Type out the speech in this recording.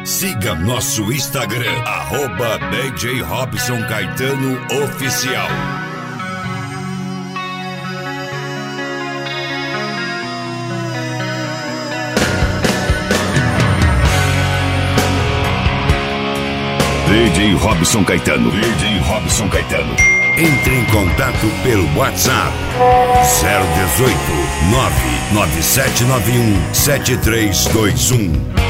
Siga nosso Instagram, @DJ Robson Caetano Oficial. DJ Robson Caetano. DJ Robson Caetano. Entre em contato pelo WhatsApp 018 99791 7321.